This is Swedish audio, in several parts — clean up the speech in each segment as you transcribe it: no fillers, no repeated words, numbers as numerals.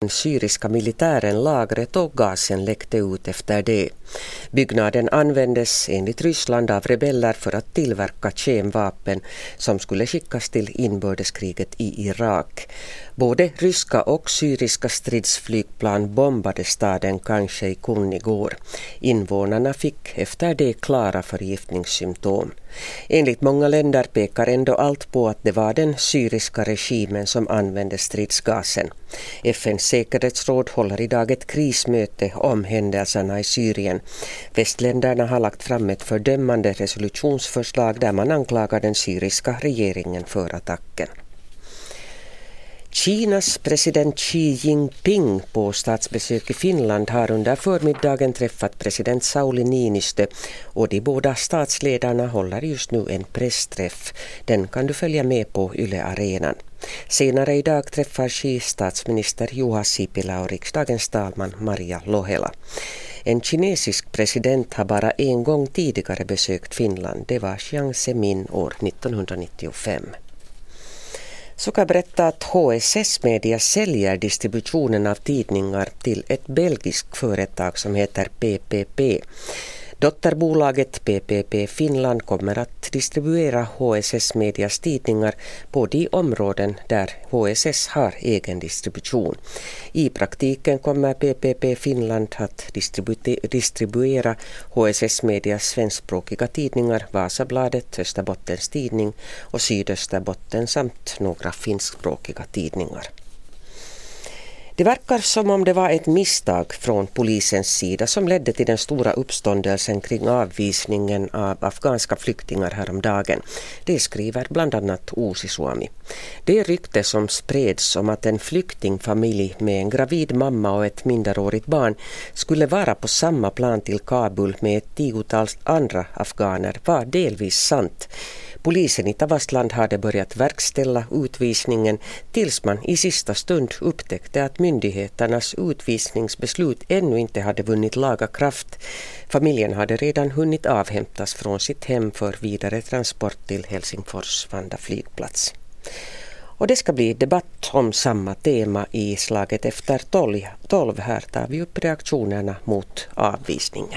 Den syriska militären lagret och gasen läckte ut efter det. Byggnaden användes enligt Ryssland av rebeller för att tillverka kemvapen som skulle skickas till inbördeskriget i Irak. Både ryska och syriska stridsflygplan bombade staden kanske i Kun igår. Invånarna fick efter det klara förgiftningssymptom. Enligt många länder pekar ändå allt på att det var den syriska regimen som använde stridsgasen. FN:s säkerhetsråd håller idag ett krismöte om händelserna i Syrien. Västländerna har lagt fram ett fördömande resolutionsförslag där man anklagar den syriska regeringen för attacken. Kinas president Xi Jinping på statsbesök i Finland har under förmiddagen träffat president Sauli Niinistö och de båda statsledarna håller just nu en pressträff. Den kan du följa med på Yle Arenan. Senare idag träffar Xi statsminister Juha Sipilä och riksdagens talman Maria Lohela. En kinesisk president har bara en gång tidigare besökt Finland. Det var Jiang Zemin år 1995. Så kan jag berätta att HSS Media säljer distributionen av tidningar till ett belgiskt företag som heter PPP. Dotterbolaget PPP Finland kommer att distribuera HSS Medias tidningar på de områden där HSS har egen distribution. I praktiken kommer PPP Finland att distribuera HSS Medias svenskspråkiga tidningar Vasabladet, Österbottens tidning och Sydösterbotten samt några finskspråkiga tidningar. Det verkar som om det var ett misstag från polisens sida som ledde till den stora uppståndelsen kring avvisningen av afghanska flyktingar häromdagen. Det skriver bland annat Uusi Suomi. Det rykte som spreds om att en flyktingfamilj med en gravid mamma och ett minderårigt barn skulle vara på samma plan till Kabul med ett 10-tal andra afghaner var delvis sant. Polisen i Tavastland hade börjat verkställa utvisningen tills man i sista stund upptäckte att myndigheternas utvisningsbeslut ännu inte hade vunnit laga kraft. Familjen hade redan hunnit avhämtas från sitt hem för vidare transport till Helsingfors Vanda flygplats. Och det ska bli debatt om samma tema i slaget efter 12. Här tar vi upp reaktionerna mot avvisningen.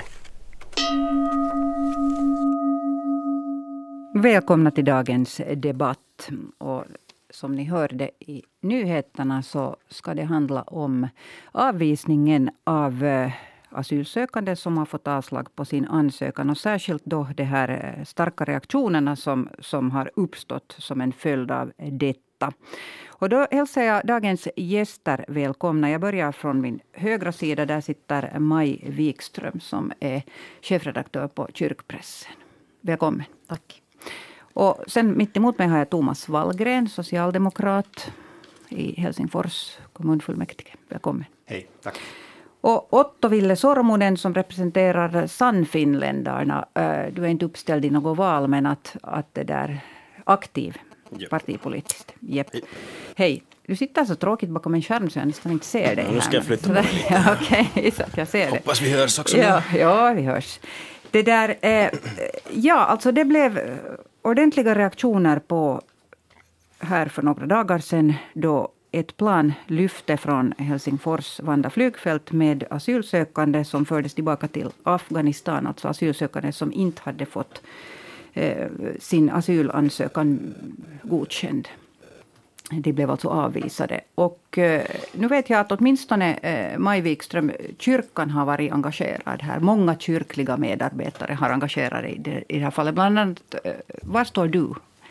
Välkomna till dagens debatt. Och som ni hörde i nyheterna så ska det handla om avvisningen av asylsökande som har fått avslag på sin ansökan. Och särskilt då de här starka reaktionerna som har uppstått som en följd av detta. Och då hälsar jag dagens gäster välkomna. Jag börjar från min högra sida. Där sitter Maj Wikström som är chefredaktör på Kyrkpressen. Välkommen. Tack. Och sen mitt emot mig har jag Thomas Wallgren, socialdemokrat i Helsingfors kommunfullmäktige. Välkommen. Hej, tack. Och Otto Ville Sormunen som representerar Sannfinländarna. Du är inte uppställd i något val men att det där aktiv partipolitiskt. Yep. Hej. Du sitter så tråkigt bakom en skärm så jag nästan inte ser dig. Nu ska jag flytta mig lite. Ja, okej, så att jag ser det. Hoppas vi hörs också. Ja, vi hörs. Det där, alltså det blev ordentliga reaktioner på här för några dagar sedan då ett plan lyfte från Helsingfors Vanda flygfält med asylsökande som fördes tillbaka till Afghanistan. Alltså asylsökande som inte hade fått sin asylansökan godkänd. De blev alltså avvisade. Och nu vet jag att åtminstone Maj Wikström, kyrkan har varit engagerad här. Många kyrkliga medarbetare har engagerade i det här fallet. Bland annat, var står du?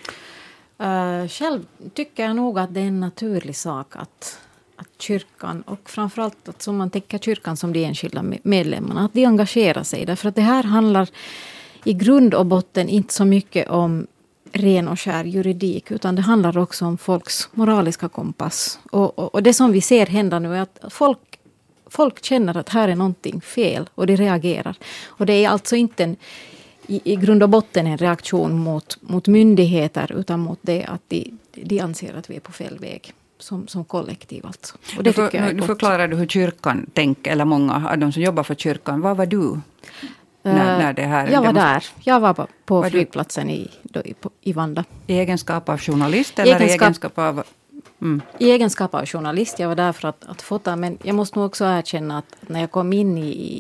Själv tycker jag nog att det är en naturlig sak att kyrkan och framförallt att som man tänker kyrkan som de enskilda medlemmarna, att de engagerar sig. Därför att det här handlar i grund och botten inte så mycket om ren och skär juridik utan det handlar också om folks moraliska kompass. Och det som vi ser hända nu är att folk känner att här är någonting fel och de reagerar. Och det är alltså inte i grund och botten en reaktion mot myndigheter utan mot det att de anser att vi är på fel väg som kollektiv alltså. Och det tycker jag är nu förklarar du hur kyrkan tänker, eller många av de som jobbar för kyrkan. Vad var du? När det här jag var där. Jag var på flygplatsen i Vanda. I egenskap av journalist eller i egenskap av i egenskap av journalist. Jag var där för att fota, men jag måste nog också erkänna att när jag kom in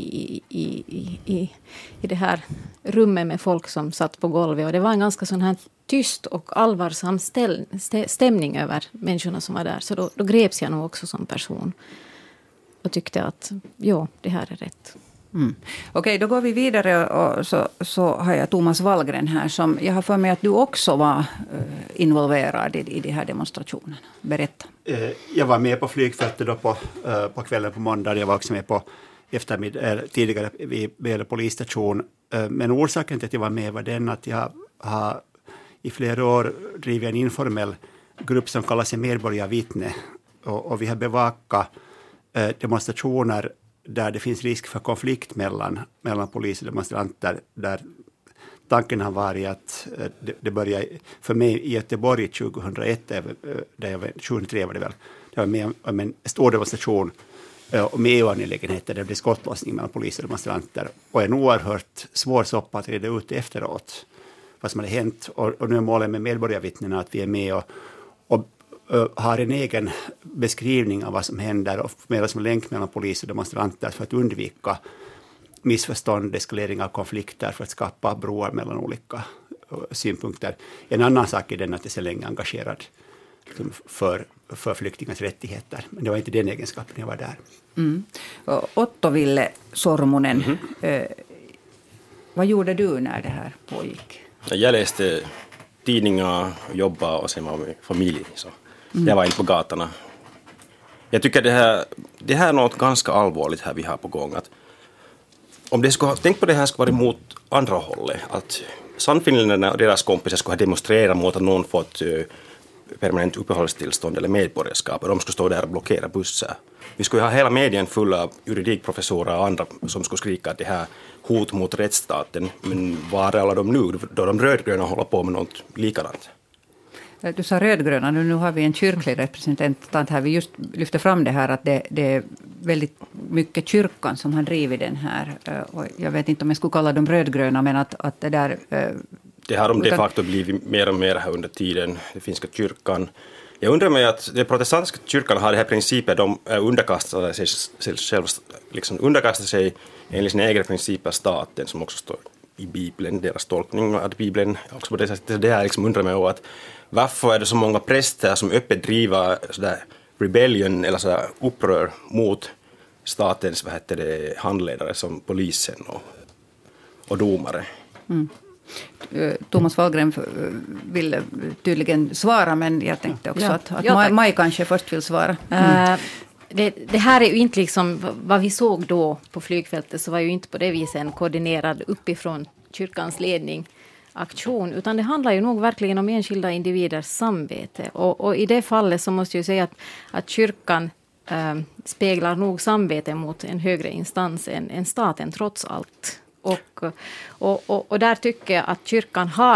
i det här rummet med folk som satt på golvet, och det var en ganska sån här tyst och allvarsam stämning över människorna som var där, så då greps jag nog också som person och tyckte att det här är rätt. Okej, då går vi vidare, och så har jag Thomas Wallgren här, som jag har för mig att du också var involverad i de här demonstrationerna. Berätta. Jag var med på flygfältet då på kvällen på måndag. Jag var också med på tidigare vid polisstation. Men orsaken till att jag var med var den att jag har i flera år drivit en informell grupp som kallar sig Medborgarvittne. Och vi har bevakat demonstrationer där det finns risk för konflikt mellan polis och demonstranter, där tanken har varit att det började för mig i Göteborg 2001, där jag var 2003 var det väl. Det var med om en stor demonstration och med EU-angelägenheter där det blev skottlossning mellan polis och demonstranter. Och en oerhört svår soppa att reda ut efteråt vad som hade hänt. Och nu är målet med Medborgarvittnena att vi är med och har en egen beskrivning av vad som händer och mer som länk mellan polis och demonstranter för att undvika missförstånd, eskalering av konflikter, för att skapa broar mellan olika synpunkter. En annan sak är den att jag är så länge engagerad för flyktingars rättigheter. Men det var inte den egenskapen jag var där. Otto Ville Sormunen, vad gjorde du när det här pågick? Jag läste tidningar, jobbade och sen var med familjen. Så. Jag var inte på gatorna. Jag tycker det här är något ganska allvarligt här vi har på gång. Att om det skulle ha tänkt på det här skulle vara emot andra hållet. Att Sannfinländarna och deras kompisar skulle ha demonstrerat mot att någon fått permanent uppehållstillstånd eller medborgarskap, och de skulle stå där och blockera bussar. Vi skulle ha hela medien full av juridikprofessorer och andra som skulle skrika att det här hot mot rättsstaten. Men var är alla de nu då de rödgröna håller på med något likadant? Du sa rödgröna, nu har vi en kyrklig representant här. Vi just lyfter fram det här att det är väldigt mycket kyrkan som har drivit den här. Och jag vet inte om jag skulle kalla dem rödgröna, men att det där... Det har de de facto blivit mer och mer här under tiden, den finska kyrkan. Jag undrar mig att den protestantiska kyrkan har det här principer, de underkastar sig enligt sina egna principer staten, som också står i Bibeln, deras tolkning av Bibeln. Också på det sättet, det här undrar mig att varför är det så många präster som öppet driver sådär rebellion eller sådär upprör mot statens handledare som polisen och domare. Thomas Wallgren vill tydligen svara, men jag tänkte också att Maj kanske först vill svara. Det här är ju inte liksom vad vi såg då på flygfältet, så var ju inte på det viset en koordinerad uppifrån kyrkans ledning aktion, utan det handlar ju nog verkligen om enskilda individers samvete. Och i det fallet så måste jag säga att kyrkan speglar nog samvete mot en högre instans än staten trots allt. Och där tycker jag att kyrkan har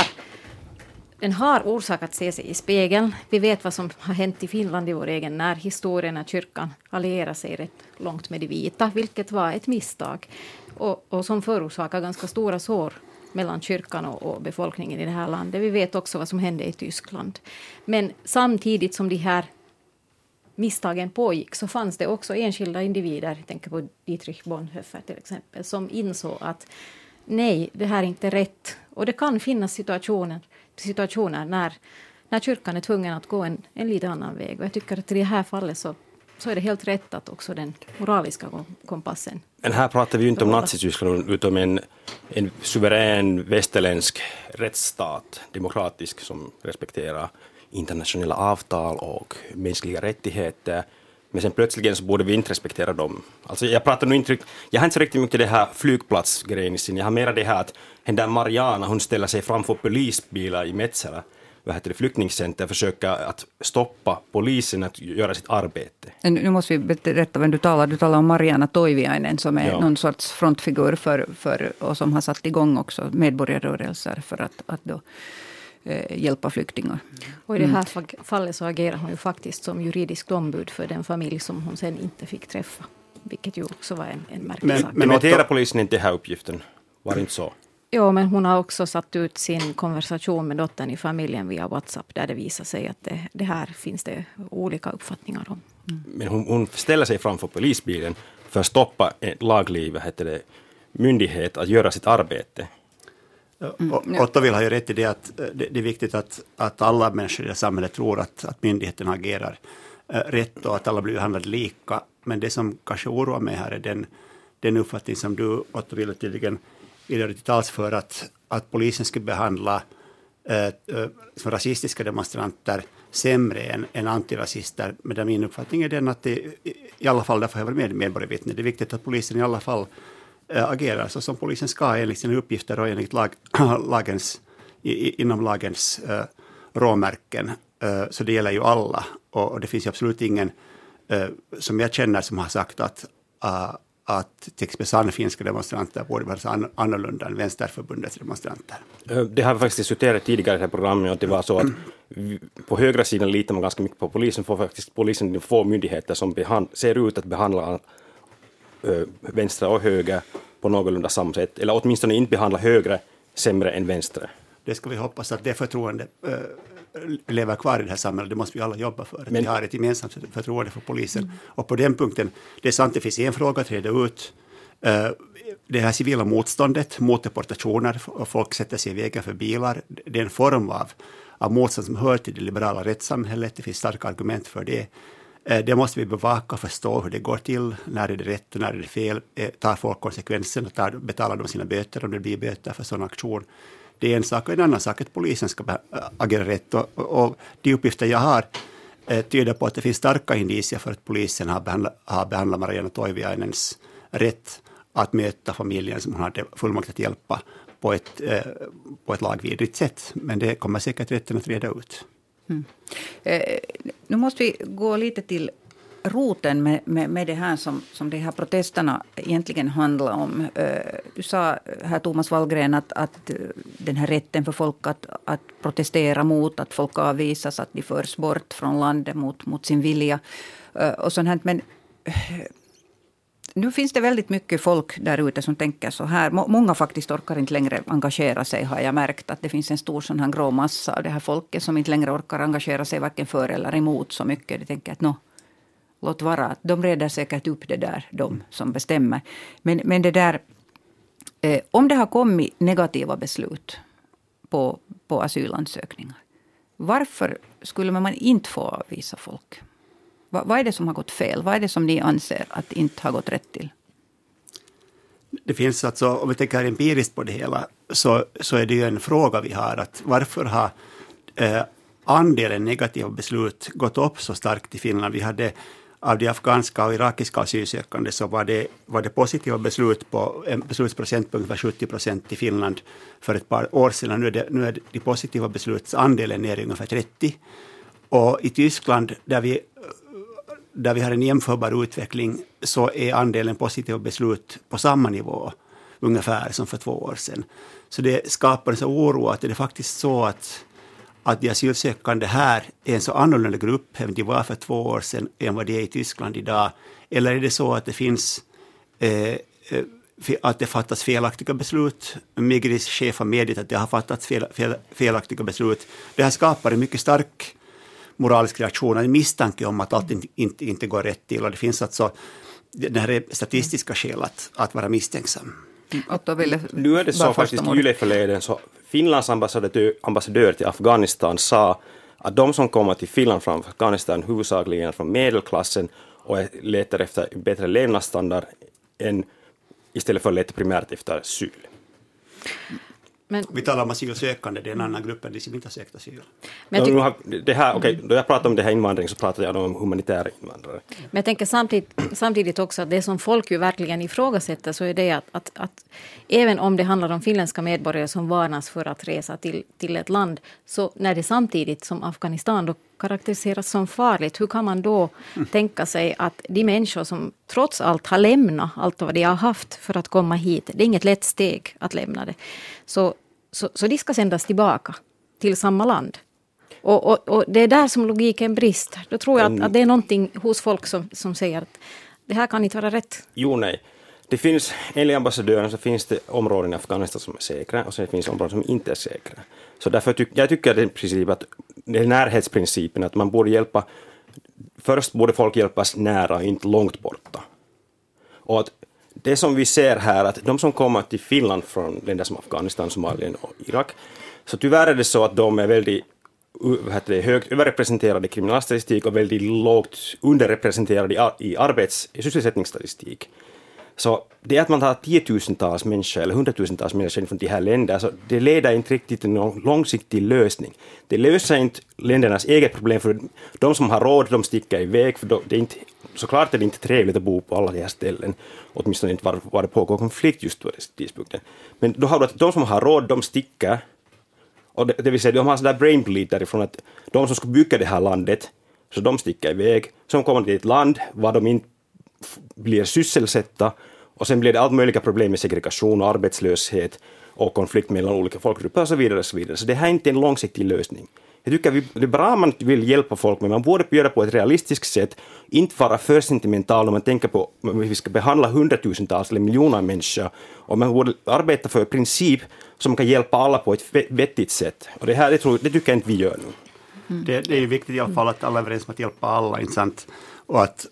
orsak att se sig i spegeln. Vi vet vad som har hänt i Finland i vår egen närhistoria när kyrkan allierar sig rätt långt med de vita, vilket var ett misstag och som förorsakar ganska stora sår mellan kyrkan och befolkningen i det här landet. Vi vet också vad som hände i Tyskland. Men samtidigt som de här misstagen pågick så fanns det också enskilda individer, jag tänker på Dietrich Bonhoeffer till exempel, som insåg att nej, det här är inte rätt. Och det kan finnas situationer när kyrkan är tvungen att gå en lite annan väg. Och jag tycker att i det här fallet så är det helt rätt att också den moraliska kompassen. Men här pratar vi ju inte om Nazityskland utan en suverän västerländsk rättsstat, demokratisk, som respekterar internationella avtal och mänskliga rättigheter. Men sen plötsligen så borde vi inte respektera dem. Alltså jag har inte så riktigt mycket det här flygplatsgrejen i sin. Jag har mera det här att den där Mariana, hon ställer sig framför polisbilar i Metsälä, flyktingcenter, försöka att stoppa polisen att göra sitt arbete. Nu måste vi berätta vem du talar. Du talar om Mariana Toiviainen som är någon sorts frontfigur för och som har satt igång också medborgarrörelser för att då hjälpa flyktingar. Och i det här fallet så agerar hon ju faktiskt som juridisk ombud för den familj som hon sen inte fick träffa. Vilket ju också var en märklig sak. Men noterar polisen inte den här uppgiften? Var det inte så? Ja, men hon har också satt ut sin konversation med dottern i familjen via WhatsApp där det visar sig att det här finns det olika uppfattningar om. Men hon ställer sig framför polisbilen för att stoppa en laglig myndighet att göra sitt arbete. Otto vill ha ju rätt i det att det är viktigt att alla människor i samhället tror att myndigheten agerar rätt och att alla blir behandlade lika. Men det som kanske oroar mig här är den uppfattning som du, Otto, vill tydligen göra till tals för att polisen ska behandla som rasistiska demonstranter sämre än antirasister. Men min uppfattning är den att det, i alla fall, därför har jag varit medborgarvittne, det är viktigt att polisen i alla fall agerar så som polisen ska enligt sina uppgifter och enligt inom lagens råmärken. Så det gäller ju alla. Och det finns ju absolut ingen som jag känner som har sagt att till exempel sannfinska demonstranter borde vara annorlunda än Vänsterförbundets demonstranter. Det har vi faktiskt diskuterat tidigare i det här programmet, att det var så att på högra sidan litar man ganska mycket på polisen, för faktiskt polisen får myndigheter som ser ut att behandla vänstra och höger på någorlunda samma sätt, eller åtminstone inte behandla högre sämre än vänstra. Det ska vi hoppas att det förtroende lever kvar i det här samhället. Det måste vi alla jobba för. Vi har ett gemensamt förtroende för polisen. Och på den punkten, det är sant, det finns en fråga att reda ut. Det här civila motståndet mot deportationer, och folk sätter sig i vägen för bilar, det är en form av motstånd som hör till det liberala rättssamhället. Det finns starka argument för det. Det måste vi bevaka och förstå hur det går till. När är det rätt och när är det fel? Tar folk konsekvensen och betalar de sina böter om det blir böter för sån aktion? Det är en sak, och en annan sak att polisen ska agera rätt. Och de uppgifter jag har tyder på att det finns starka indicier för att polisen har behandlat Mariana Toiviainens rätt att möta familjen som hon hade fullmakt att hjälpa på ett lagvidrigt sätt. Men det kommer säkert rätten att reda ut. Nu måste vi gå lite till roten med det här som de här protesterna egentligen handlar om. Du sa här, Thomas Wallgren, att den här rätten för folk att protestera mot att folk avvisas, att de förs bort från landet mot sin vilja och sånt här. Men nu finns det väldigt mycket folk där ute som tänker så här. Många faktiskt orkar inte längre engagera sig, har jag märkt. Att det finns en stor sån här grå massa av det här folket som inte längre orkar engagera sig varken för eller emot så mycket. De tänker att låt vara, de reder säkert upp det där, de som bestämmer. Men det där, om det har kommit negativa beslut på asylansökningar, varför skulle man inte få avvisa folk? Vad är det som har gått fel? Vad är det som ni anser att inte har gått rätt till? Det finns alltså, om vi tänker empiriskt på det hela, så är det ju en fråga vi har. Att varför har andelen negativa beslut gått upp så starkt i Finland? Vi hade av de afghanska och irakiska asylsökande så var det positiva beslut på en beslutsprocentpunkt var 70% i Finland för ett par år sedan. Nu är de positiva beslutsandelen nere i ungefär 30%. Och i Tyskland där vi har en jämförbar utveckling så är andelen positiva beslut på samma nivå ungefär som för 2 år sedan. Så det skapar en så oro att det är faktiskt så att de asylsökande här är en så annorlunda grupp än de var för 2 år sedan än vad det är i Tyskland idag. Eller är det så att det finns att det fattas felaktiga beslut? Migris chef har medgett att det har fattats felaktiga beslut. Det här skapar en mycket stark moralisk reaktion, en misstanke om att allt inte går rätt till. Och det finns alltså det här statistiska skäl att vara misstänksam. Nu är det så faktiskt juleförleden så Finlands ambassadör till Afghanistan sa att de som kommer till Finland från Afghanistan huvudsakligen från medelklassen och letar efter bättre levnadsstandard än istället för att leta primärt efter asyl. Men vi talar om asylsökande, det är en annan grupp än de som inte har sökt asyl. Då jag pratar om det här invandring så pratar jag om humanitära invandrare. Men jag tänker samtidigt också att det som folk ju verkligen ifrågasätter så är det att även om det handlar om finländska medborgare som varnas för att resa till ett land, så när det samtidigt som Afghanistan då karaktäriseras som farligt, hur kan man då tänka sig att de människor som trots allt har lämnat allt vad de har haft för att komma hit, det är inget lätt steg att lämna det, så de ska sändas tillbaka till samma land. Och det är där som logiken brister. Då tror jag att det är någonting hos folk som säger att det här kan inte vara rätt. Jo, nej. Det finns, enligt ambassadören så finns det områden i Afghanistan som är säkra och sen finns det områden som inte är säkra. Så därför jag tycker det är princip att det är närhetsprincipen, att man borde hjälpa, först borde folk hjälpas nära, inte långt borta. Och att det som vi ser här, att de som kommer till Finland från länder som Afghanistan, Somalia och Irak, så tyvärr är det så att de är väldigt högt överrepresenterade i kriminalstatistik och väldigt lågt underrepresenterade i sysselsättningsstatistik. Så det att man tar 10-tusentals människor eller 100-tusentals människor från de här länderna, så det leder inte riktigt till någon långsiktig lösning. Det löser inte ländernas eget problem, för de som har råd, de sticker iväg, för det är inte, såklart är det inte trevligt att bo på alla de här ställen, åtminstone inte var det pågår konflikt just på tidpunkten. Men då har du att de som har råd, de sticker, och det vill säga de har sådär brain bleed därifrån, att de som ska bygga det här landet, så de sticker iväg, som kommer till ett land var de inte blir sysselsätta, och sen blir det allt möjliga problem med segregation och arbetslöshet och konflikt mellan olika folkgrupper och så vidare. Så det här är inte en långsiktig lösning. Jag tycker det är bra om man vill hjälpa folk, men man borde göra på ett realistiskt sätt, inte vara för sentimental om man tänker på att vi ska behandla 100-tusentals eller miljoner människor, och man borde arbeta för en princip som kan hjälpa alla på ett vettigt sätt. Och det tycker jag inte vi gör nu. Det är ju viktigt i alla fall att alla är överens om att hjälpa alla, inte sant? Och att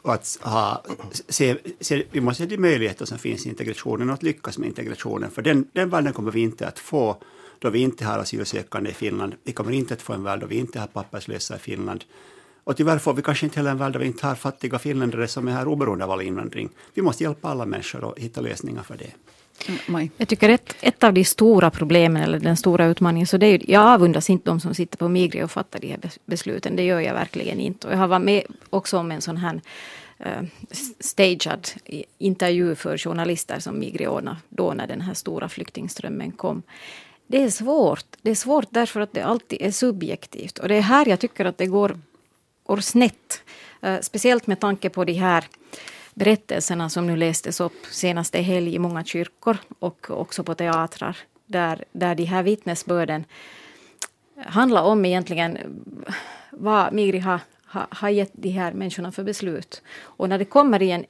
vi måste se de möjligheter som finns i integrationen och att lyckas med integrationen. För den världen kommer vi inte att få då vi inte har asylsökande i Finland. Vi kommer inte att få en värld då vi inte har papperslösa i Finland. Och tyvärr får vi kanske inte heller en värld där vi inte har fattiga finländare som är här oberoende av all invandring. Vi måste hjälpa alla människor och hitta lösningar för det. Jag tycker ett av de stora problemen, eller den stora utmaningen, så det är ju, jag avundas inte de som sitter på Migri och fattar de här besluten, det gör jag verkligen inte. Och jag har varit med också om en sån här staged intervju för journalister som Migri ordnade då när den här stora flyktingströmmen kom. Det är svårt därför att det alltid är subjektivt, och det är här jag tycker att det går snett, speciellt med tanke på de här berättelserna som nu lästes upp senaste helg i många kyrkor och också på teatrar, där de här vittnesbörden handlar om egentligen vad Migri har gett de här människorna för beslut. Och när det kommer i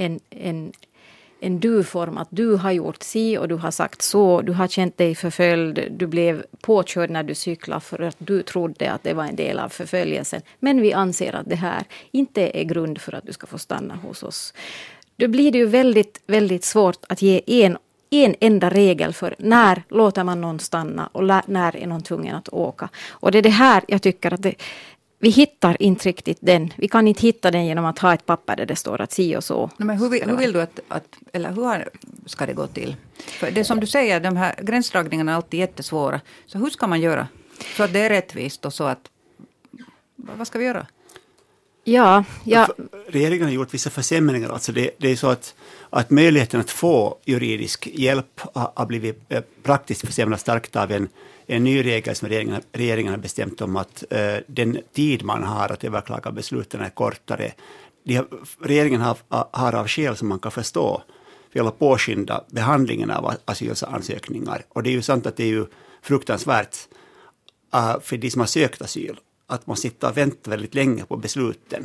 en du-form, att du har gjort si och du har sagt så, du har känt dig förföljd, du blev påkörd när du cyklade för att du trodde att det var en del av förföljelsen, men vi anser att det här inte är grund för att du ska få stanna hos oss. Då blir det ju väldigt, väldigt svårt att ge en enda regel för när låter man någon stanna och när är någon tvungen att åka. Och det är det här jag tycker att vi hittar inte riktigt den. Vi kan inte hitta den genom att ha ett papper där det står att si och så. Men hur vill du eller hur ska det gå till? För det som du säger, de här gränsdragningarna är alltid jättesvåra. Så hur ska man göra? Så att det är rättvist och så att, vad ska vi göra? Ja. Regeringen har gjort vissa försämringar. Alltså det är så att möjligheten att få juridisk hjälp har blivit praktiskt försämrad starkt av en ny regel som regeringen har bestämt om att den tid man har att överklaga besluten är kortare. Regeringen har av skäl som man kan förstå velat påskynda behandlingen av asylansökningar. Och det är ju sant att det är ju fruktansvärt för de som har sökt asyl att man sitter och väntar väldigt länge på besluten.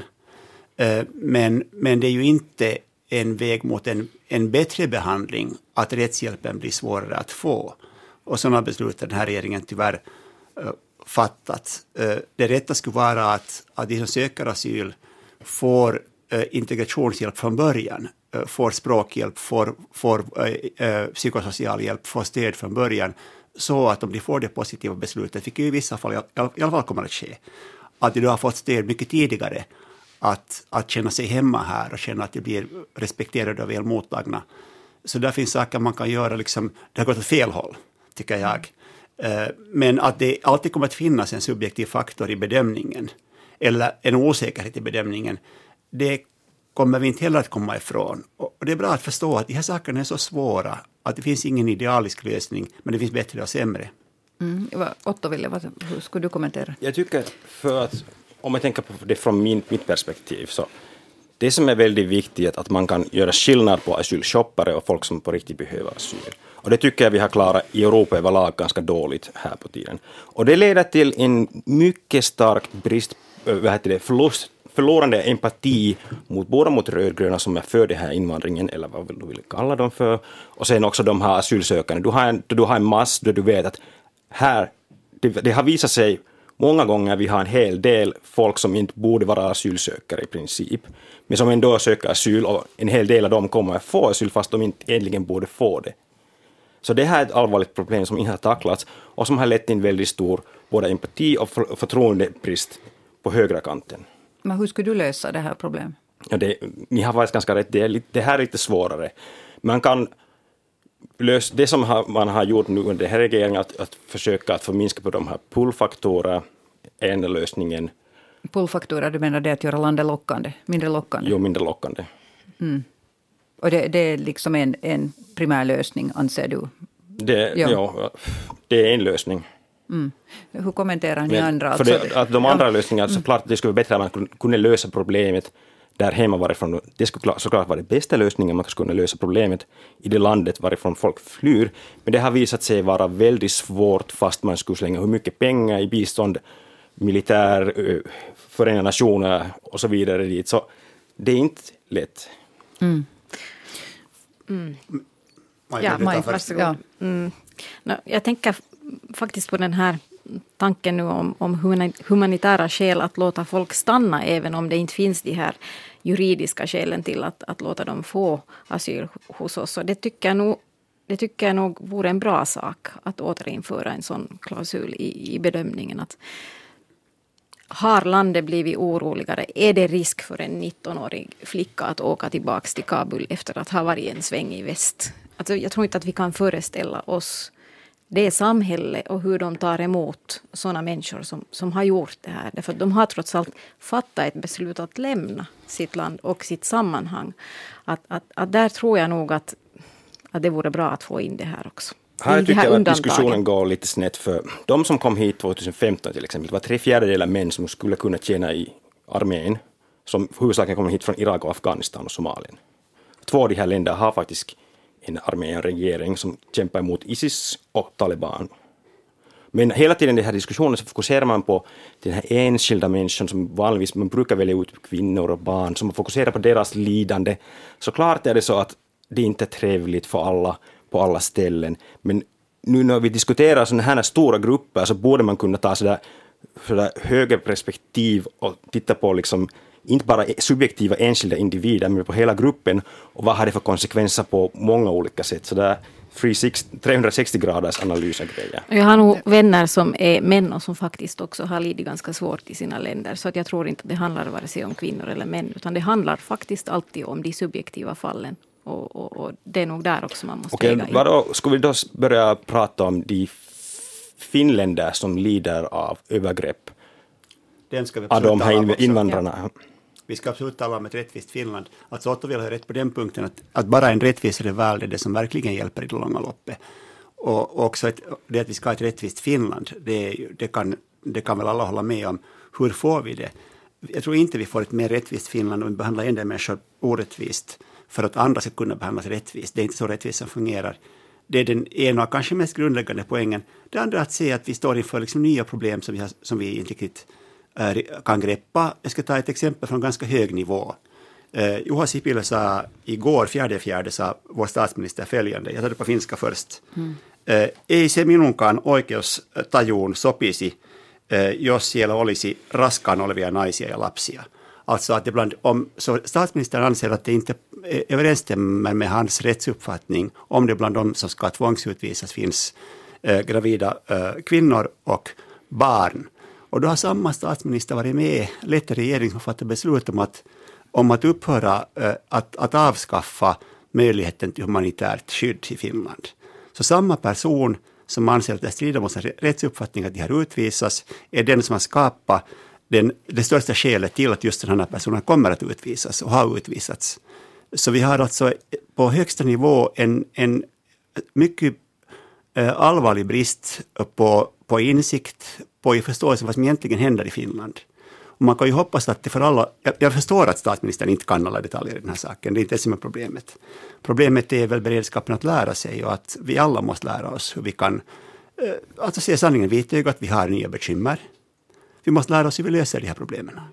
Men det är ju inte en väg mot en bättre behandling att rättshjälpen blir svårare att få. Och sådana beslut har den här regeringen tyvärr fattat. Det rätta skulle vara att de som söker asyl får integrationshjälp från början, får språkhjälp, får psykosocial hjälp, får stöd från början, så att om de får det positiva beslutet, vilket i vissa fall i alla fall kommer att ske, att de då har fått stöd mycket tidigare att känna sig hemma här och känna att de blir respekterade och väl mottagna. Så där finns saker man kan göra, liksom, det har gått åt fel håll, tycker jag. Men att det alltid kommer att finnas en subjektiv faktor i bedömningen, eller en osäkerhet i bedömningen, det kommer vi inte heller att komma ifrån. Och det är bra att förstå att de här sakerna är så svåra att det finns ingen idealisk lösning, men det finns bättre och sämre. Otto Ville, hur skulle du kommentera? Jag tycker, för att om jag tänker på det från mitt perspektiv, så det som är väldigt viktigt är att man kan göra skillnad på asylshoppare och folk som på riktigt behöver asyl. Och det tycker jag vi har klarat i Europa överlag ganska dåligt här på tiden. Och det leder till en mycket stark förlorande empati både mot rödgröna som är för den här invandringen, eller vad du vill kalla dem för, och sen också de här asylsökande. Du har en mass där du vet att här, det har visat sig många gånger vi har en hel del folk som inte borde vara asylsökare i princip, men som ändå söker asyl, och en hel del av dem kommer att få asyl fast de inte egentligen borde få det. Så det här är ett allvarligt problem som inte har tacklats och som har lett till en väldigt stor både empati och förtroendebrist på högra kanten. Men hur skulle du lösa det här problemet? Ja, ni har faktiskt ganska rätt, det här är lite svårare. Man kan lösa det som man har gjort nu under den här regeringen, att försöka att förminska på de här pull-faktorer, en lösningen. Pull-faktorer, du menar det att göra landet lockande, mindre lockande? Jo, mindre lockande. Mm. Och det är liksom en primär lösning, anser du? Ja, det är en lösning. Mm. Hur kommenterar ni andra? Att de andra lösningarna, såklart det skulle vara bättre att man kunde lösa problemet där hemma varifrån. Det skulle såklart vara det bästa lösningen, man skulle kunna lösa problemet i det landet varifrån folk flyr. Men det har visat sig vara väldigt svårt fast man skulle slänga hur mycket pengar i bistånd, militär, Förenta Nationer och så vidare dit. Så det är inte lätt. Mm. Mm. Ja, Maj, varsågod. Ja. Jag tänker faktiskt på den här tanken nu om humanitära skäl att låta folk stanna även om det inte finns de här juridiska skälen till att låta dem få asyl hos oss. Och det tycker jag nog vore en bra sak att återinföra en sån klausul i bedömningen. Att har landet blivit oroligare? Är det risk för en 19-årig flicka att åka tillbaka till Kabul efter att ha varit en sväng i väst? Alltså, jag tror inte att vi kan föreställa oss det samhälle och hur de tar emot sådana människor som har gjort det här. Därför att de har trots allt fattat ett beslut att lämna sitt land och sitt sammanhang. Att där tror jag nog att det vore bra att få in det här också. Här tycker jag att diskussionen går lite snett, för de som kom hit 2015 till exempel, det var 3/4 män som skulle kunna tjäna i armén, som huvudsakligen kommer hit från Irak och Afghanistan och Somalien. 2 av de här länderna har faktiskt en armé, en regering som kämpar mot ISIS och Taliban. Men hela tiden i den här diskussionen så fokuserar man på den här enskilda människan som vanligtvis, man brukar välja ut kvinnor och barn, som fokuserar på deras lidande. Så klart är det så att det inte är trevligt för alla på alla ställen. Men nu när vi diskuterar sådana här stora grupper så borde man kunna ta sådär högre perspektiv och titta på liksom inte bara subjektiva enskilda individer men på hela gruppen och vad har det för konsekvenser på många olika sätt. Så där 360 graders analys av grejer. Jag har nog vänner som är män och som faktiskt också har lidit ganska svårt i sina länder, så att jag tror inte att det handlar vare sig om kvinnor eller män, utan det handlar faktiskt alltid om de subjektiva fallen. Och det är nog där också man måste lägga in. Ska vi då börja prata om de finländare som lider av övergrepp av de här invandrarna? Ja. Vi ska absolut tala om ett rättvist Finland. Alltså Otto vill ha rätt på den punkten att bara en rättvisare värld är det som verkligen hjälper i det långa loppet. Och också det att vi ska ha ett rättvist Finland, det kan väl alla hålla med om. Hur får vi det? Jag tror inte vi får ett mer rättvist Finland om vi behandlar en del människor orättvist för att andra ska kunna behandlas rättvist. Det är inte så rättvist som fungerar. Det är den ena och kanske mest grundläggande poängen. Det andra är att se att vi står inför liksom nya problem som vi inte riktigt kan greppa. Jag ska ta ett exempel från ganska hög nivå. Juha Sipilä sa igår, 4.4. sa vår statsminister följande. Jag tar det på finska först. Ei se minunkaan oikeustajuun sopisi, jos siellä olisi raskaan olevia naisia ja lapsia. Alltså att så statsministern anser att det inte överensstämmer med hans rättsuppfattning om det bland de som ska tvångsutvisas finns gravida kvinnor och barn. Och då har samma statsminister varit med, lett regering som fattar beslut om att upphöra att avskaffa möjligheten till humanitärt skydd i Finland. Så samma person som anser att det strider mot rättsuppfattning att de har utvisas är den som har skapat det största skälet till att just den här personen kommer att utvisas och har utvisats. Så vi har alltså på högsta nivå en mycket allvarlig brist på insikt, på förståelse vad som egentligen händer i Finland. Och man kan ju hoppas att det för alla, jag förstår att statsministern inte kan alla detaljer i den här saken, det är inte det som är problemet. Problemet är väl beredskapen att lära sig och att vi alla måste lära oss hur vi kan alltså se sanningen vitögat, vi har nya bekymmer. Vi måste lära oss hur vi löser de här problemen.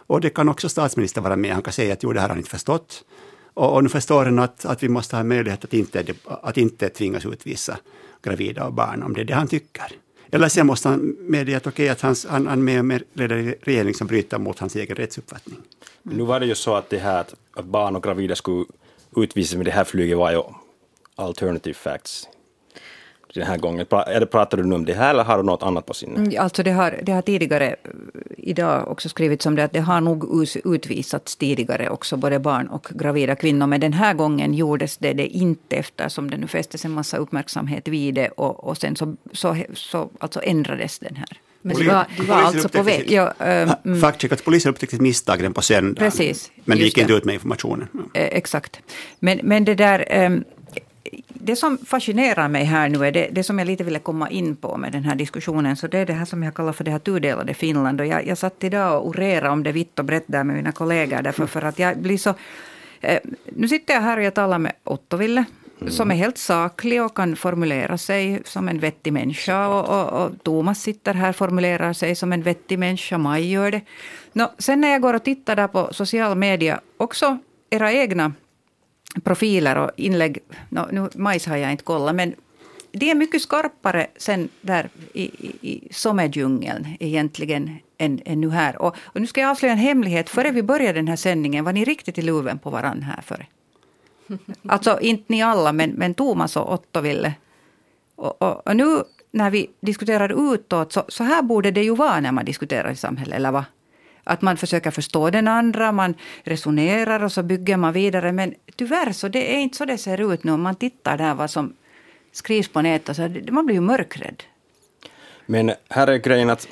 Och det kan också statsministern vara med. Han kan säga att det här har han inte förstått. Och nu förstår han att vi måste ha en möjlighet att inte tvingas utvisa gravida och barn om det är det han tycker. Eller sen måste han medge att han är med leder regering som bryter mot hans egen rättsuppfattning. Nu var det ju så att det här att barn och gravida skulle utvisas med det här flyget var ju alternative facts. Den här gången. Pratar du nu om det här eller har du något annat på sinne? Alltså det har tidigare idag också skrivits om det att det har nog utvisats tidigare också både barn och gravida kvinnor. Men den här gången gjordes det inte eftersom det nu fästes en massa uppmärksamhet vid det och sen så alltså ändrades den här. Men du var alltså på väg. Ja, Faktcheck att polisen upptäckte misstagen på söndag. Precis. Men det gick inte ut med informationen. Exakt. Men det där... Det som fascinerar mig här nu är det som jag lite ville komma in på med den här diskussionen. Så det är det här som jag kallar för det här tudelade Finland. Och jag satt idag och orerade om det vitt och brett där med mina kollegor. Därför för att jag blir så... Nu sitter jag här och jag talar med Otto-Ville. Som är helt saklig och kan formulera sig som en vettig människa. Och Thomas sitter här och formulerar sig som en vettig människa. Maj gör det. Sen när jag går och tittar där på social media, också era egna profiler och inlägg, nu Majs har jag inte kollat, men det är mycket skarpare sen där i sommardjungeln egentligen än nu här. Och nu ska jag avslöja en hemlighet. Före vi började den här sändningen var ni riktigt i luven på varann här före. Alltså inte ni alla, men Thomas och Otto ville. Och nu när vi diskuterar utåt, så här borde det ju vara när man diskuterar i samhället, eller vad? Att man försöker förstå den andra, man resonerar och så bygger man vidare. Men tyvärr så det är inte så det ser ut nu om man tittar där vad som skrivs på nätet. Så man blir ju mörkrädd. Men här är grejen att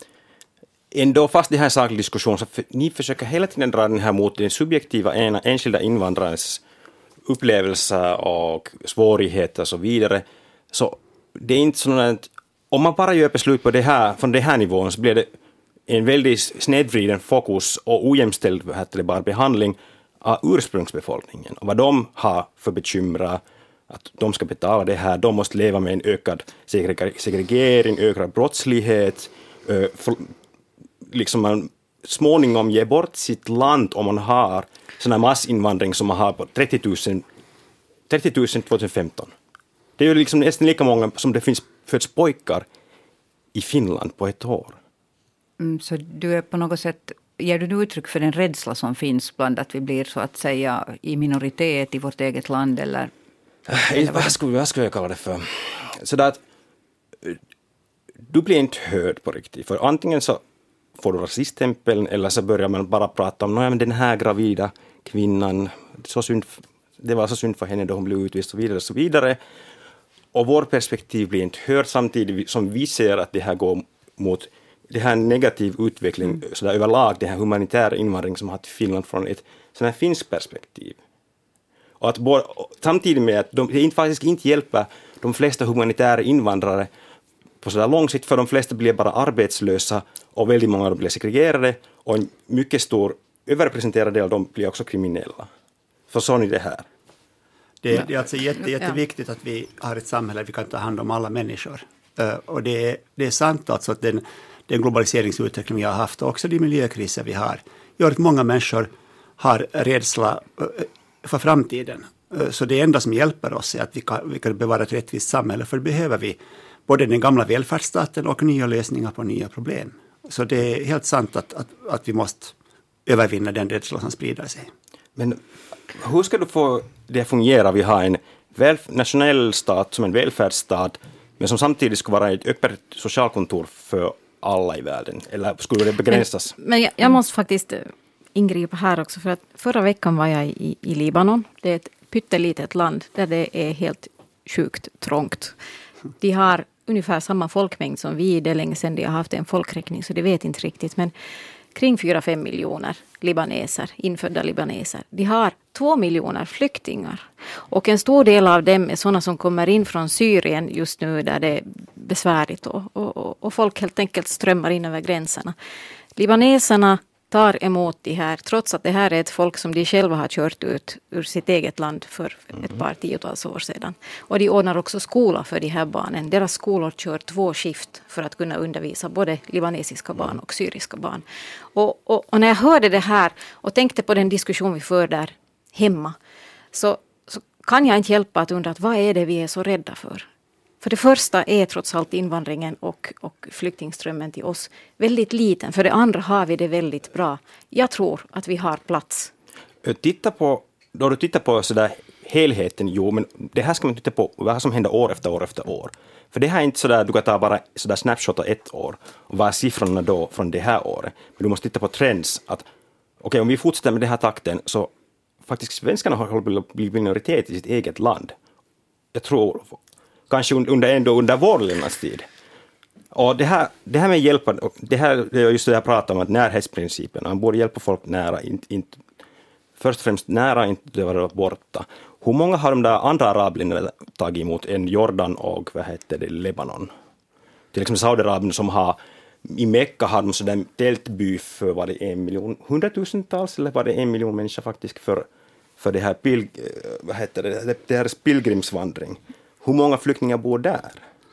ändå fast det här är saklig diskussion så ni försöker hela tiden dra den här mot den subjektiva enskilda invandrarens upplevelser och svårigheter och så vidare. Så det är inte så att om man bara gör beslut på det här, från den här nivån så blir det en väldigt snedvriden fokus och ojämställd behandling av ursprungsbefolkningen. Och vad de har för bekymra, att de ska betala det här, de måste leva med en ökad segregering, ökad brottslighet, liksom man småningom ger bort sitt land om man har sån här massinvandring som man har på 30 000 2015. Det är ju liksom nästan lika många som det finns föds pojkar i Finland på ett år. Så du är på något sätt, ger du uttryck för den rädsla som finns bland att vi blir så att säga i minoritet i vårt eget land eller vad skulle jag kalla det för? Så att du blir inte hörd på riktigt. För antingen så får du rasiststämpeln eller så börjar man bara prata om men den här gravida kvinnan, det var så synd för henne då hon blev utvist och så vidare. Och vår perspektiv blir inte hörd samtidigt som vi ser att det här går mot det här negativ utveckling så där överlag, det här humanitära invandring som har till Finland från ett sån här finsk perspektiv. Och att samtidigt med att det faktiskt inte hjälper de flesta humanitära invandrare på sådär lång sikt, för de flesta blir bara arbetslösa och väldigt många av dem blir segregerade och en mycket stor överrepresenterad del av dem blir också kriminella. För så är det här. Det är alltså jätteviktigt att vi har ett samhälle där vi kan ta hand om alla människor. Och det är sant alltså att den globaliseringsutveckling vi har haft och också de miljökriser vi har gör att många människor har rädsla för framtiden. Så det enda som hjälper oss är att vi kan bevara ett rättvist samhälle, för det behöver vi både den gamla välfärdsstaten och nya lösningar på nya problem. Så det är helt sant att vi måste övervinna den rädsla som sprider sig. Men hur ska du få det att fungera? Vi har en nationell stat som en välfärdsstat, men som samtidigt ska vara ett öppet socialkontor för alla i världen. Eller skulle det begränsas? Men jag måste faktiskt ingripa här också, för att förra veckan var jag i Libanon. Det är ett pyttelitet land där det är helt sjukt trångt. De har ungefär samma folkmängd som vi. Det är länge sedan de har haft en folkräkning, så det vet inte riktigt. Men kring 4-5 miljoner libaneser, infödda libaneser. De har 2 miljoner flyktingar. Och en stor del av dem är sådana som kommer in från Syrien just nu där det är besvärligt. Och folk helt enkelt strömmar in över gränserna. Libaneserna tar emot de här, trots att det här är ett folk som de själva har kört ut ur sitt eget land för ett par tiotals år sedan. Och de ordnar också skola för de här barnen. Deras skolor kör 2 skift för att kunna undervisa både libanesiska barn och syriska barn. Och när jag hörde det här och tänkte på den diskussion vi för där hemma, så kan jag inte hjälpa att undra att vad är det vi är så rädda för? För det första är trots allt invandringen och flyktingströmmen till oss väldigt liten. För det andra har vi det väldigt bra. Jag tror att vi har plats. Då du tittar på sådär helheten, jo, men det här ska man titta på vad som händer år efter år efter år. För det här är inte sådär, du kan ta bara sådär snapshot ett år och vad är siffrorna då från det här året. Men du måste titta på trends. Att okej, om vi fortsätter med den här takten så faktiskt svenskarna håller på att bli minoritet i sitt eget land. Jag tror kanske under vår levnadstid. Och det här med hjälpa, det är just det jag pratar om, att närhetsprincipen. Man borde hjälpa folk nära, inte först och främst nära, inte vara borta. Hur många har de där andra arabländerna tagit emot än Jordan och Lebanon? Till exempel Saudiarabien som har, i Mekka har de sådär tältby för var det 1 miljon, 100,000-tals eller var det 1 miljon människor faktiskt för det här deras pilgrimsvandring. Hur många flyktingar bor där?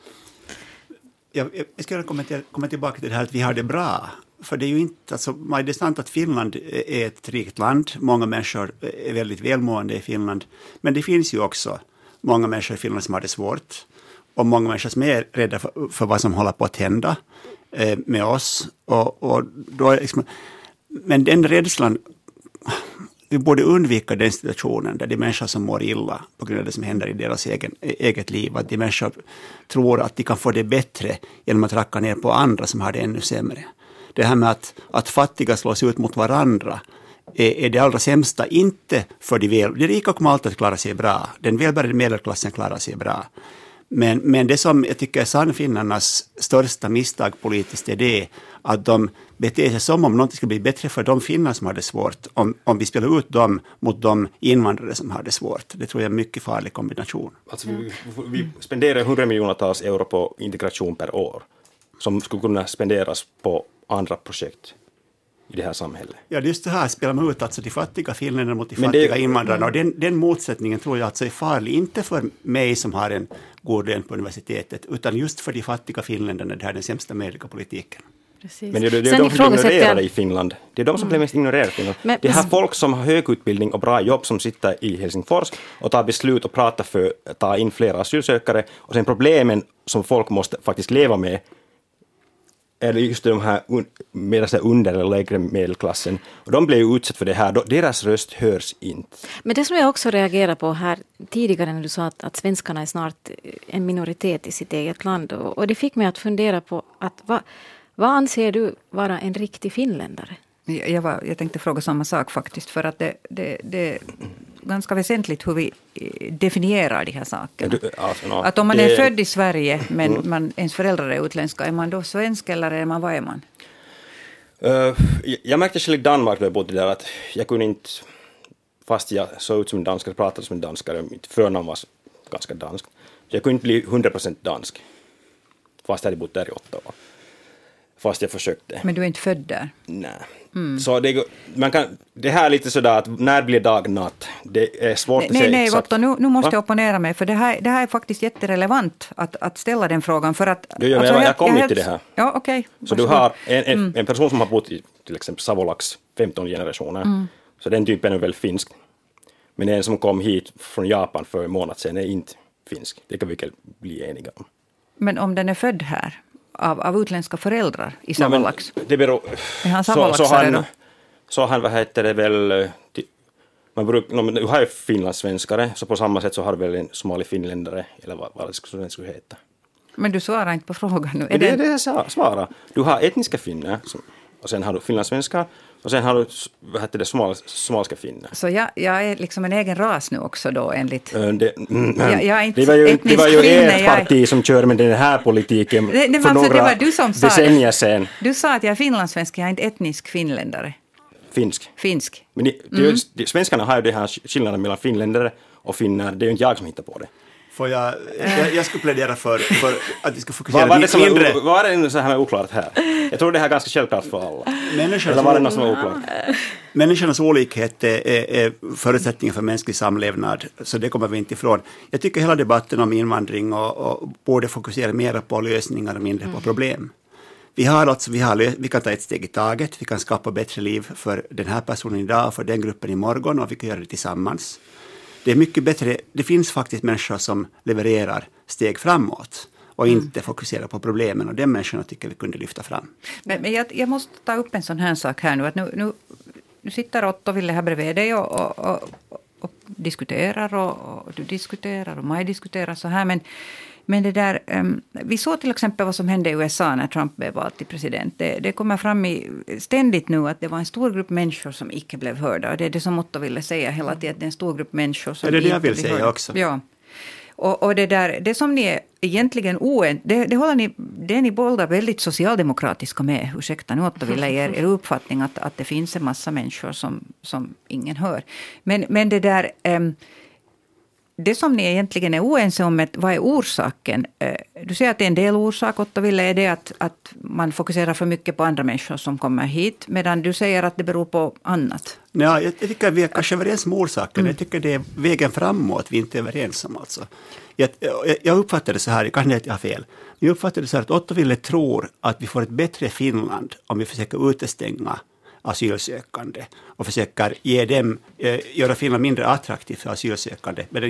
Jag ska komma tillbaka till det här att vi har det bra. För det är ju inte, alltså, det är sant att Finland är ett rikt land. Många människor är väldigt välmående i Finland. Men det finns ju också många människor i Finland som har det svårt. Och många människor som är rädda för vad som håller på att hända med oss. Och då är liksom, men den rädslan, vi borde undvika den situationen där de människor som mår illa på grund av det som händer i deras eget liv, att de människor tror att de kan få det bättre genom att racka ner på andra som har det ännu sämre. Det här med att fattiga slås ut mot varandra är det allra sämsta, inte för de rika kommer alltid att klara sig bra. Den välbärgade medelklassen klarar sig bra. Men det som jag tycker är Sannfinnarnas största misstag politiskt är det att de beter sig som om något ska bli bättre för de finnar som har det svårt om vi spelar ut dem mot de invandrare som har det svårt. Det tror jag är en mycket farlig kombination. Alltså vi spenderar 100 miljoner euro på integration per år som skulle kunna spenderas på andra projekt i det här samhället. Ja, just det här spelar man ut alltså de fattiga finländarna mot de fattiga invandrarna. Och den motsättningen tror jag alltså är farlig, inte för mig som har en god lön på universitetet, utan just för de fattiga finländarna. Det här är den sämsta möjliga politiken. Precis. Men det är de som blir ignorerade i Finland. Det är de som blir mest ignorerade i Finland. Det är folk som har hög utbildning och bra jobb som sitter i Helsingfors och tar beslut och pratar för att ta in fler asylsökare. Och sen problemen som folk måste faktiskt leva med är just de här under- eller lägre medelklassen. Och de blir ju utsatt för det här. Deras röst hörs inte. Men det som jag också reagerar på här tidigare när du sa att svenskarna är snart en minoritet i sitt eget land. Och det fick mig att fundera på att vad anser du vara en riktig finländare? Jag tänkte fråga samma sak faktiskt, för att det är ganska väsentligt hur vi definierar de här sakerna. Att om man är född i Sverige men ens föräldrar är utländska, är man då svensk eller är man, vad är man? Jag märkte själv i Danmark då jag bodde där att jag kunde inte, fast jag såg ut som en danskare, pratade som en danskare, mitt förnamn var ganska danskt. Jag kunde inte bli 100% dansk, fast jag hade bott där i 8 år. Fast jag försökte. Men du är inte född där? Nej. Så det här är lite sådär att när blir dag natt? Det är svårt att säga exakt. Nej, nu måste jag opponera mig, för det här är faktiskt jätterelevant att ställa den frågan. För att, jag kom inte till det här. Ja, okej. Så du har en person som har bott i till exempel Savolax 15 generationer. Så den typen är väl finsk. Men en som kom hit från Japan för en månad sedan är inte finsk. Det kan vi bli eniga om. Men om den är född här av utländska föräldrar i Savolax? Det beror... Så han vad heter det väl... Du har ju finlandssvenskare, så på samma sätt så har du väl en somali finländare, eller vad det skulle heta. Men du svarar inte på frågan nu. Det är det jag svarar. Du har etniska finnar, och sen har du finlandssvenskar, och sen har du somaliska finnar. Så jag är liksom en egen ras nu också då, enligt... Det var ju ert parti som kör med den här politiken för några decennier sedan. Du sa att jag är finlandssvensk, jag är inte etnisk finländare. Finsk. Men svenskarna har ju det här skillnaden mellan finländare och finnar. Det är ju inte jag som hittar på det. Jag skulle plädera för att vi ska fokusera mindre. Vad var det så här med oklart här? Jag tror det här är ganska självklart för alla. Eller var det något som var oklart? Människornas olikhet är förutsättningen för mänsklig samlevnad, så det kommer vi inte ifrån. Jag tycker hela debatten om invandring och borde fokusera mer på lösningar och mindre på problem. Vi kan ta ett steg i taget, vi kan skapa bättre liv för den här personen idag och för den gruppen imorgon, och vi kan göra det tillsammans. Det är mycket bättre, det finns faktiskt människor som levererar steg framåt och inte fokuserar på problemen, och den människorna tycker vi kunde lyfta fram. Men jag måste ta upp en sån här sak här nu, att nu sitter Otto Ville här bredvid dig och diskuterar, och du diskuterar och Maj diskuterar så här, men det där, vi såg till exempel vad som hände i USA när Trump blev vald till president. Det kommer fram ständigt nu att det var en stor grupp människor som inte blev hörda. Och det är det som Otto ville säga hela tiden, att det är en stor grupp människor som inte blev hörda. Det är det jag vill säga också. Ja. Och det som ni är egentligen det är ni båda väldigt socialdemokratiska med. Ursäkta, nu Otto ville ge er uppfattning att det finns en massa människor som ingen hör. Men det där... Det som ni egentligen är oense om, vad är orsaken? Du säger att det är en del orsak, Otto Ville, är det att man fokuserar för mycket på andra människor som kommer hit, medan du säger att det beror på annat. Ja, jag tycker att vi är kanske överens om orsaken. Jag tycker det är vägen framåt vi inte är överens om. Alltså. Jag uppfattar det så här, kanske att jag har fel. Jag uppfattar det så här att Otto Ville tror att vi får ett bättre Finland om vi försöker utestänga asylsökande och försöker göra Finland mindre attraktivt för asylsökande. Men